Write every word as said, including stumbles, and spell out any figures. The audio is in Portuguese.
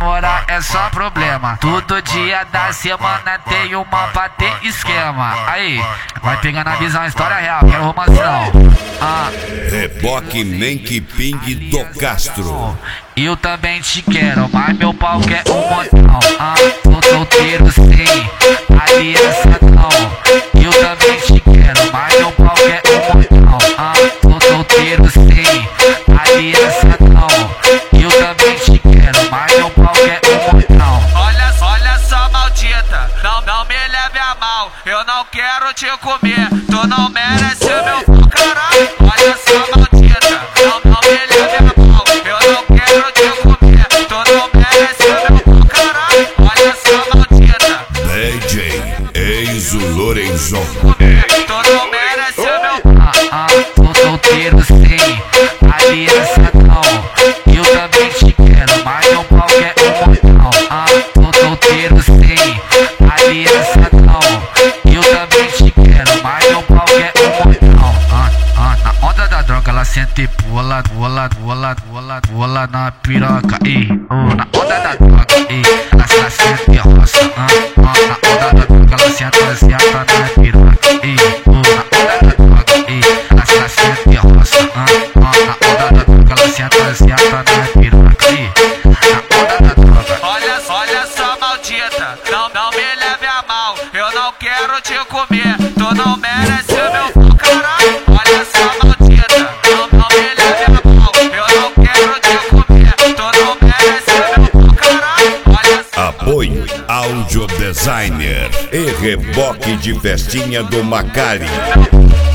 namorar é só problema. Todo dia da semana tem uma pra ter esquema. Aí, vai pegando a visão, história real, quero romance não. Ah. Reboque nem que pingue do Castro. Eu também te quero, mas meu pau quer um montão. Ah, tô solteiro sim, aliança não. Eu também te quero, mas meu pau quer um montão. Ah, tô solteiro sim, aliança não. Eu também te quero, mas meu pau quer um montão. Olha, olha só, maldita, não, não me leve a mal. Eu não quero te comer, tu não merece o meu pau, caralho. Olha só, maldita, não, não me leve a mal. Eu não quero te comer, tu não merece o meu pau, caralho. Olha só, maldita, D J Enzo Lorenzon. tu não merece o meu pau. Ah, ah, tô solteiro sim, aliança não. Eu também te quero, mas meu pau quer um montão. Ah, tô solteiro sim, aliança não. Eu também te quero, mas meu pau quer um montão. Ah, ah, na onda da droga ela senta e pula, pula, pula, pula, pula na piroca. E oh, na onda da droga, e ela, ela senta e roça. Ah, ah, na onda da droga ela senta, senta na piroca. E oh, na onda da droga, e ela, ela senta e roça. Ah, ah, na onda da droga ela senta, senta na piroca. E na onda da droga. Olha, olha só, maldita, não, não me leve a mal. Eu não quero te comer, tu não merece o meu pau, caralho. Olha só, maldita, não, não me leve a mal. Eu não quero te comer, tu não merece o meu pau, caralho. Olha só. Apoio Audio Designer e Reboque de Festinha do Macari.